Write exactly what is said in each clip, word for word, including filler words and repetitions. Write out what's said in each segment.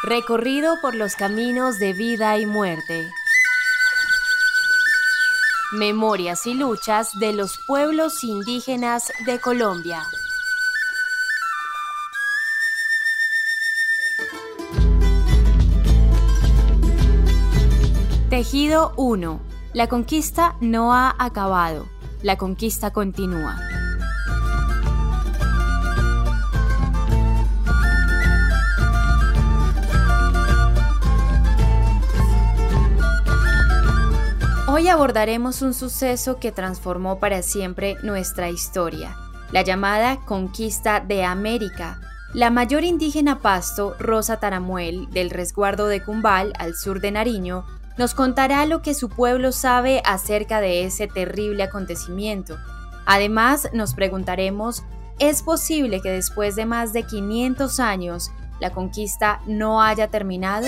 Recorrido por los caminos de vida y muerte. Memorias y luchas de los pueblos indígenas de Colombia. Tejido uno. La conquista no ha acabado. La conquista continúa. Hoy abordaremos un suceso que transformó para siempre nuestra historia, la llamada Conquista de América. La mayor indígena Pasto, Rosa Taramuel, del resguardo de Cumbal, al sur de Nariño, nos contará lo que su pueblo sabe acerca de ese terrible acontecimiento. Además, nos preguntaremos, ¿es posible que después de más de quinientos años la conquista no haya terminado?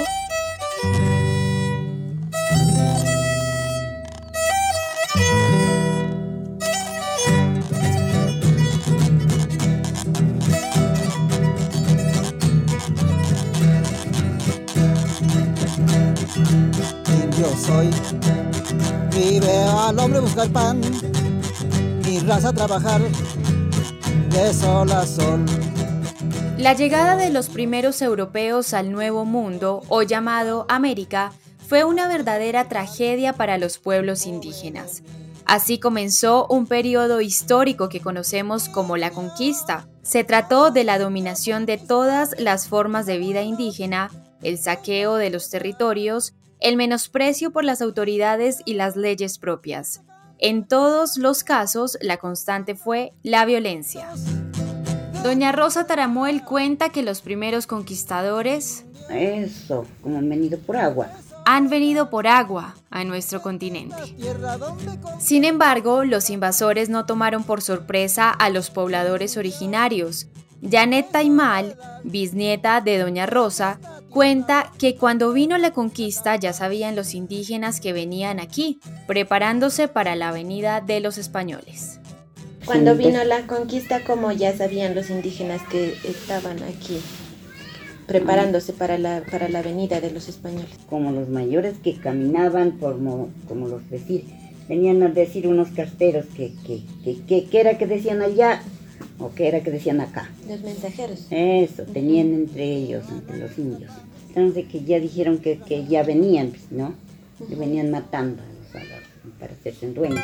Yo soy y veo al hombre buscar pan, mi raza trabajar de sol a sol. La llegada de los primeros europeos al Nuevo Mundo, hoy llamado América, fue una verdadera tragedia para los pueblos indígenas. Así comenzó un periodo histórico que conocemos como la conquista. Se trató de la dominación de todas las formas de vida indígena, el saqueo de los territorios, el menosprecio por las autoridades y las leyes propias. En todos los casos, la constante fue la violencia. Doña Rosa Taramuel cuenta que los primeros conquistadores Eso, como han venido por agua. han venido por agua a nuestro continente. Sin embargo, los invasores no tomaron por sorpresa a los pobladores originarios. Janet Taimal, bisnieta de Doña Rosa, cuenta que cuando vino la conquista ya sabían los indígenas que venían aquí, preparándose para la venida de los españoles. Cuando Sí, vino pues, la conquista, ¿cómo ya sabían los indígenas que estaban aquí, preparándose para la, para la venida de los españoles? como los mayores que caminaban, por mo- como los decir, venían a decir unos carteros que, que, que, que, que era que decían allá o que era que decían acá. Los mensajeros. Eso, tenían entre ellos, entre los indios. Entonces que ya dijeron que, que ya venían, pues, ¿no? Que venían matando a los, a los- para hacerse dueños.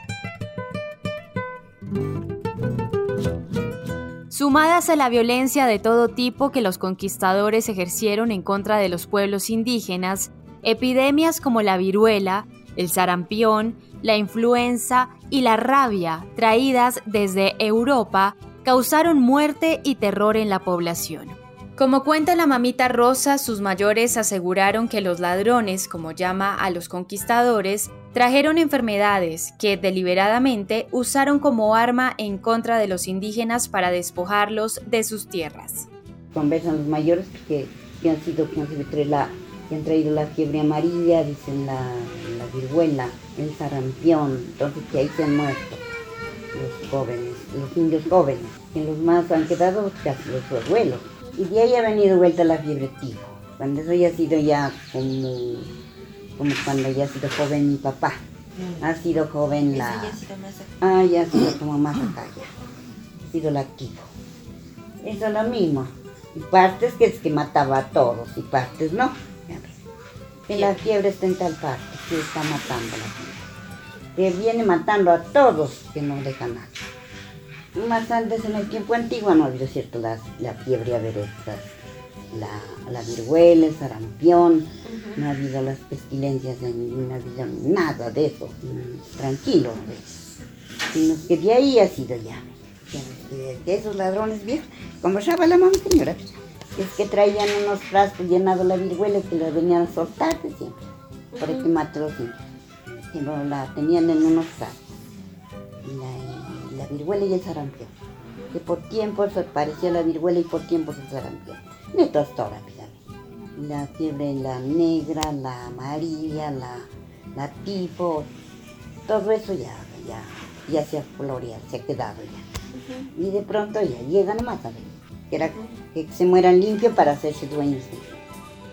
Sumadas a la violencia de todo tipo que los conquistadores ejercieron en contra de los pueblos indígenas, epidemias como la viruela, el sarampión, la influenza y la rabia, traídas desde Europa, causaron muerte y terror en la población. Como cuenta la mamita Rosa, sus mayores aseguraron que los ladrones, como llama a los conquistadores, trajeron enfermedades que deliberadamente usaron como arma en contra de los indígenas para despojarlos de sus tierras. Conversan los mayores que, que han sido, que han, sido traído la, que han traído la fiebre amarilla, dicen la, la viruela, el sarampión, entonces que ahí se han muerto los jóvenes, los indios jóvenes, que los más han quedado casi los abuelos. Y de ahí ha venido vuelta la fiebre tifo, cuando eso ya ha sido ya como, como cuando ya ha sido joven mi papá, ha sido joven la... Eso ya ha sido más acá. Ah, ya ha sido como más acá ya, ha sido la tifo. Eso es lo mismo, y partes que es que mataba a todos, y partes no. Que la fiebre está en tal parte, que está matando a la gente, que viene matando a todos, que no deja nada. Más antes, en el tiempo antiguo, no ha habido, cierto, la, la fiebre averesta, la, la viruela, el sarampión, uh-huh. No ha habido las pestilencias de ninguna vida, nada de eso, tranquilo, sino que de ahí ha sido ya, de, de esos ladrones viejos, conversaba la mamá señora, es que traían unos frascos llenados de la viruela que la venían a soltar siempre, uh-huh. Para que mate los indios, que no la tenían en unos frascos. La, la viruela y el sarampión, que por tiempo se parecía la viruela y por tiempo el sarampión. Esto es todo rápidamente. La fiebre, la negra, la amarilla, la, la tifo, todo eso ya, ya, ya se ha floreado, se ha quedado ya. Uh-huh. Y de pronto ya llega nomás a ver, que era que se mueran limpios para hacerse dueños.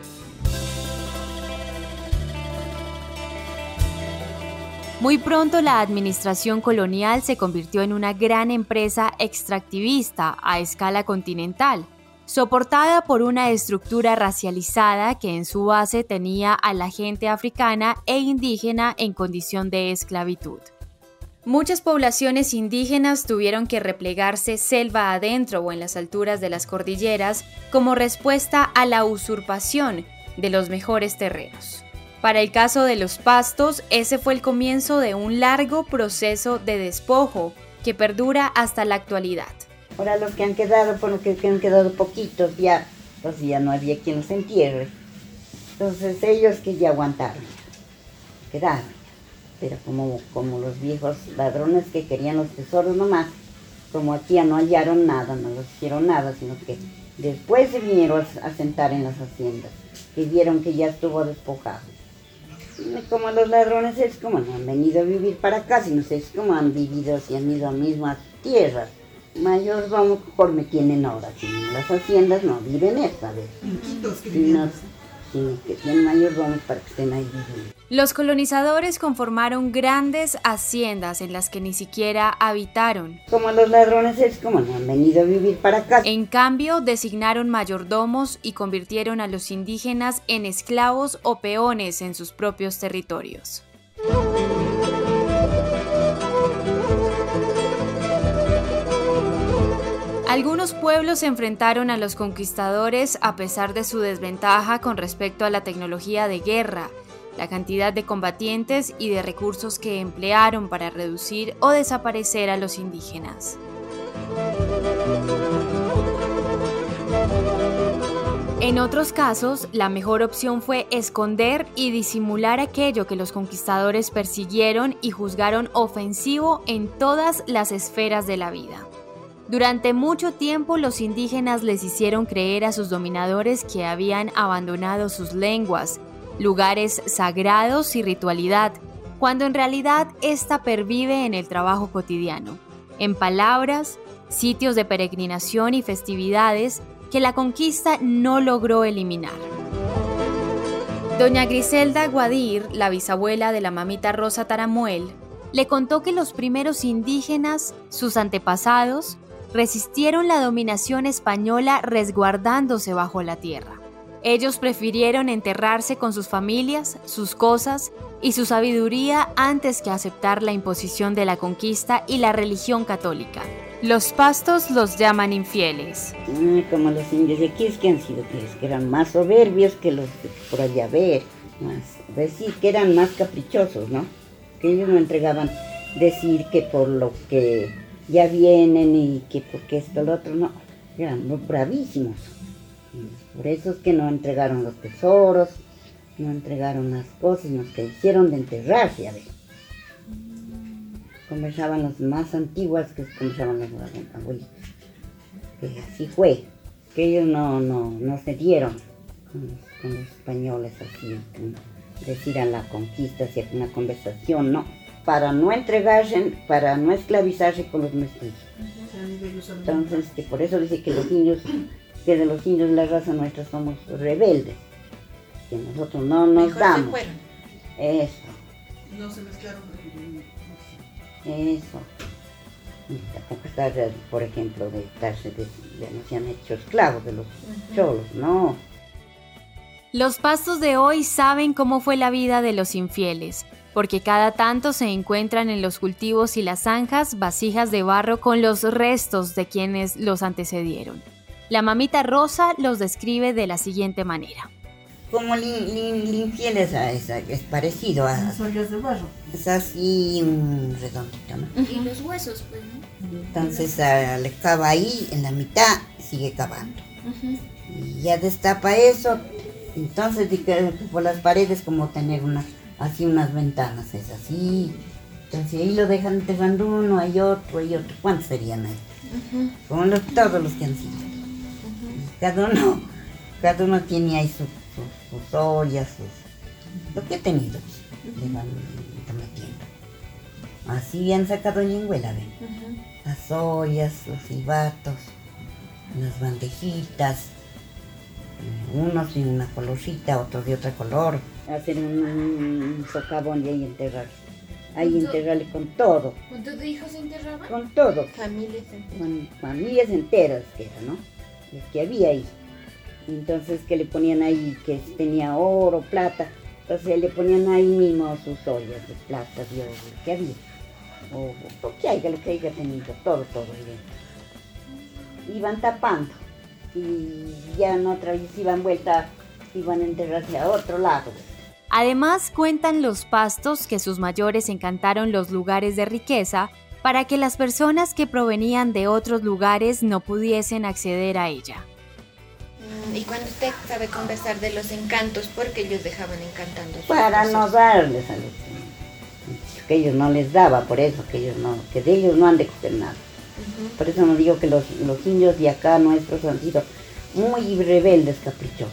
Muy pronto la administración colonial se convirtió en una gran empresa extractivista a escala continental, soportada por una estructura racializada que en su base tenía a la gente africana e indígena en condición de esclavitud. Muchas poblaciones indígenas tuvieron que replegarse selva adentro o en las alturas de las cordilleras como respuesta a la usurpación de los mejores terrenos. Para el caso de los pastos, ese fue el comienzo de un largo proceso de despojo que perdura hasta la actualidad. Ahora los que han quedado, por lo que han quedado poquitos ya, pues ya no había quien los entierre. Entonces ellos que ya aguantaron, quedaron. Pero como, como los viejos ladrones que querían los tesoros nomás, como aquí ya no hallaron nada, no los hicieron nada, sino que después se vinieron a sentar en las haciendas, que vieron que ya estuvo despojado. Y como los ladrones es como no han venido a vivir para acá, sino es como han vivido, si han ido a mismas tierras. Mayordomo conforme tienen ahora, si en las haciendas no viven esta vez, sino, sino que tienen mayordomos para que estén ahí viviendo. Los colonizadores conformaron grandes haciendas en las que ni siquiera habitaron. Como los ladrones es como no han venido a vivir para acá. En cambio, designaron mayordomos y convirtieron a los indígenas en esclavos o peones en sus propios territorios. Algunos pueblos se enfrentaron a los conquistadores a pesar de su desventaja con respecto a la tecnología de guerra, la cantidad de combatientes y de recursos que emplearon para reducir o desaparecer a los indígenas. En otros casos, la mejor opción fue esconder y disimular aquello que los conquistadores persiguieron y juzgaron ofensivo en todas las esferas de la vida. Durante mucho tiempo los indígenas les hicieron creer a sus dominadores que habían abandonado sus lenguas, lugares sagrados y ritualidad, cuando en realidad esta pervive en el trabajo cotidiano, en palabras, sitios de peregrinación y festividades que la conquista no logró eliminar. Doña Griselda Guadir, la bisabuela de la mamita Rosa Taramuel, le contó que los primeros indígenas, sus antepasados, resistieron la dominación española resguardándose bajo la tierra. Ellos prefirieron enterrarse con sus familias, sus cosas y su sabiduría antes que aceptar la imposición de la conquista y la religión católica. Los pastos los llaman infieles. Como los indios de aquí es que han sido que eran más soberbios que los de por allá ver, más decir que eran más caprichosos, ¿no? Que ellos no entregaban decir que por lo que ya vienen y que porque esto lo otro, no, eran bravísimos. Por eso es que no entregaron los tesoros, no entregaron las cosas, sino que hicieron de enterrarse, a ver. Conversaban los más antiguos que conversaban los abuelitos. Que así fue, que ellos no, no, no se dieron con los, con los españoles así, decir a la conquista, hacia una conversación, no. Para no entregarse, para no esclavizarse con los mestizos. Entonces, que por eso dice que los indios, que de los indios la raza nuestra somos rebeldes, que nosotros no nos Mejor damos. se fueron. Eso. No se mezclaron. Eso. Y tampoco estar, por ejemplo, de estarse, de, ya no se han hecho esclavos de los uh-huh. cholos, no. Los pastos de hoy saben cómo fue la vida de los infieles, porque cada tanto se encuentran en los cultivos y las zanjas vasijas de barro con los restos de quienes los antecedieron. La mamita Rosa los describe de la siguiente manera. Como el infiel es, es, es parecido a... Las ollas de barro. Es así un redondito, ¿no? Y los huesos, pues, ¿no? Entonces uh, le cava ahí, en la mitad, sigue cavando. Uh-huh. Y ya destapa eso, entonces por las paredes como tener una, así unas ventanas, es así. Entonces ahí lo dejan enterrando uno, hay otro, hay otro. ¿Cuántos serían ahí? Uh-huh. Como los, todos los que han sido. Uh-huh. Cada uno, cada uno tiene ahí su... Sus, sus ollas, sus, lo que he tenido, le van metiendo. Así han sacado Ñenguela, ven. Uh-huh. Las ollas, los silbatos, las bandejitas, unos de una colorcita, otros de otro color. Hacen un, un socavón y ahí enterrar. ahí enterrarle con todo, ¿Cuántos hijos se enterraban? con todo, Familias enteras. con familias enteras que era, ¿no? Los que había ahí. Entonces que le ponían ahí, que tenía oro, plata, entonces le ponían ahí mismo sus ollas de plata, de oro, que había. O lo que haya, lo que haya tenido, todo, todo ahí dentro. Iban tapando y ya en otra vez iban vuelta, iban a enterrarse a otro lado. Además, cuentan los pastos que sus mayores encantaron los lugares de riqueza para que las personas que provenían de otros lugares no pudiesen acceder a ella. Mm, Y cuando usted sabe conversar de los encantos, ¿por qué ellos dejaban encantando? sus Para cosas? no darles a los que ellos no les daba, por eso que ellos no, que de ellos no han de coger nada. Ujú. Por eso nos digo que los, los indios de acá nuestros han sido muy rebeldes, caprichosos.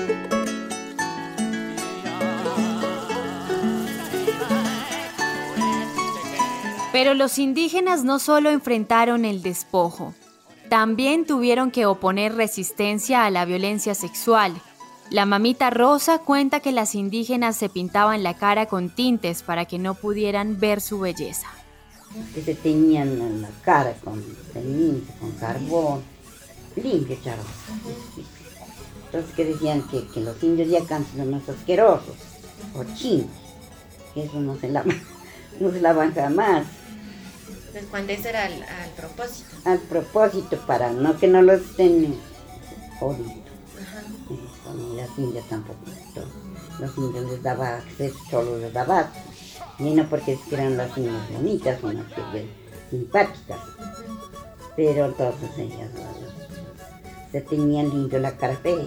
Pero los indígenas no solo enfrentaron el despojo, también tuvieron que oponer resistencia a la violencia sexual. La mamita Rosa cuenta que las indígenas se pintaban la cara con tintes para que no pudieran ver su belleza. Que se teñían en la cara con ceniza, con carbón, limpio, charo. Entonces que decían que, que los indios de acá son más asquerosos, cochinos, que eso no se lava, no se lavan jamás. Entonces, cuando eso era al, al propósito. Al propósito, para no que no los estén jodidos. Ajá. Eso, ni las indias tampoco. Los indios les daba acceso, solo les daba acceso. Y no porque eran las niñas bonitas, unas que bien simpáticas. Pero entonces ellas no, se tenían limpio la cara fea.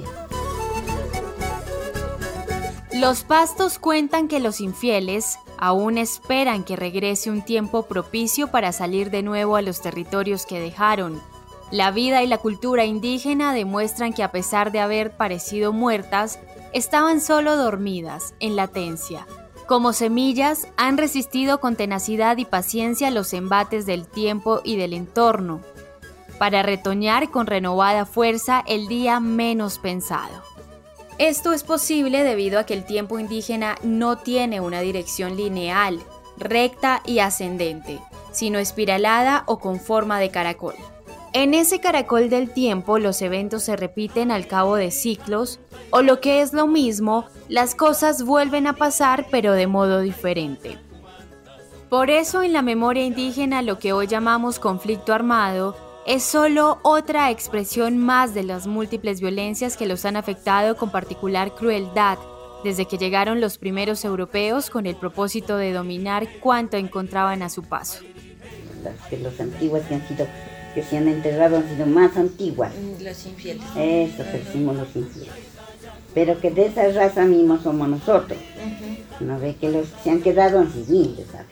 Los pastos cuentan que los infieles aún esperan que regrese un tiempo propicio para salir de nuevo a los territorios que dejaron. La vida y la cultura indígena demuestran que a pesar de haber parecido muertas, estaban solo dormidas, en latencia. Como semillas, han resistido con tenacidad y paciencia los embates del tiempo y del entorno, para retoñar con renovada fuerza el día menos pensado. Esto es posible debido a que el tiempo indígena no tiene una dirección lineal, recta y ascendente, sino espiralada o con forma de caracol. En ese caracol del tiempo, los eventos se repiten al cabo de ciclos, o lo que es lo mismo, las cosas vuelven a pasar pero de modo diferente. Por eso en la memoria indígena lo que hoy llamamos conflicto armado es solo otra expresión más de las múltiples violencias que los han afectado con particular crueldad desde que llegaron los primeros europeos con el propósito de dominar cuanto encontraban a su paso. Las que los antiguos que han sido, que se han enterrado han sido más antiguas. Mm, Los infieles. Eso que decimos los infieles. Pero que de esa raza mismo somos nosotros. Ujú. No ve que los que se han quedado han sido indios, ¿sabes?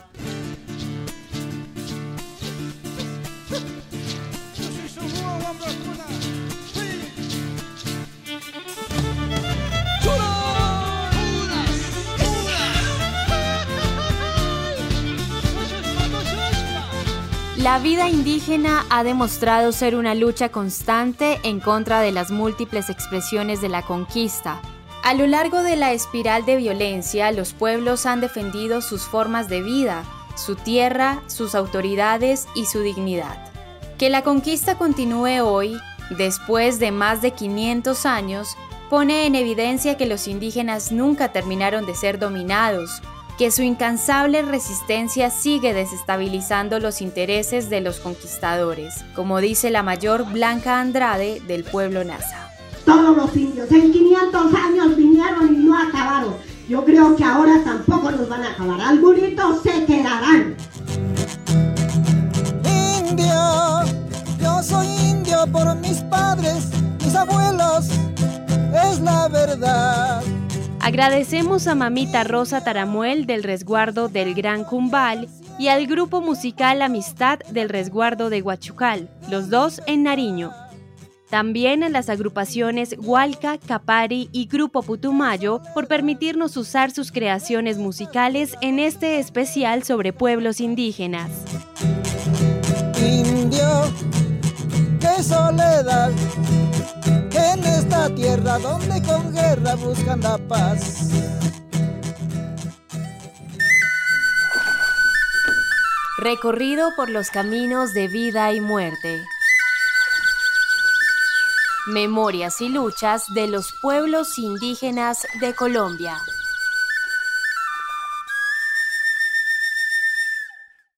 La vida indígena ha demostrado ser una lucha constante en contra de las múltiples expresiones de la conquista. A lo largo de la espiral de violencia, los pueblos han defendido sus formas de vida, su tierra, sus autoridades y su dignidad. Que la conquista continúe hoy, después de más de quinientos años, pone en evidencia que los indígenas nunca terminaron de ser dominados, que su incansable resistencia sigue desestabilizando los intereses de los conquistadores, como dice la mayor Blanca Andrade del pueblo Nasa. Todos los indios en quinientos años vinieron y no acabaron. Yo creo que ahora tampoco nos van a acabar. Algunos se quedarán. Indio, yo soy indio por mis padres, mis abuelos, es la verdad. Agradecemos a Mamita Rosa Taramuel del resguardo del Gran Cumbal y al grupo musical Amistad del resguardo de Huachucal, los dos en Nariño. También a las agrupaciones Hualca, Capari y Grupo Putumayo por permitirnos usar sus creaciones musicales en este especial sobre pueblos indígenas. Indio, qué soledad, en esta tierra donde con guerra buscan la paz. Recorrido por los caminos de vida y muerte. Memorias y luchas de los pueblos indígenas de Colombia.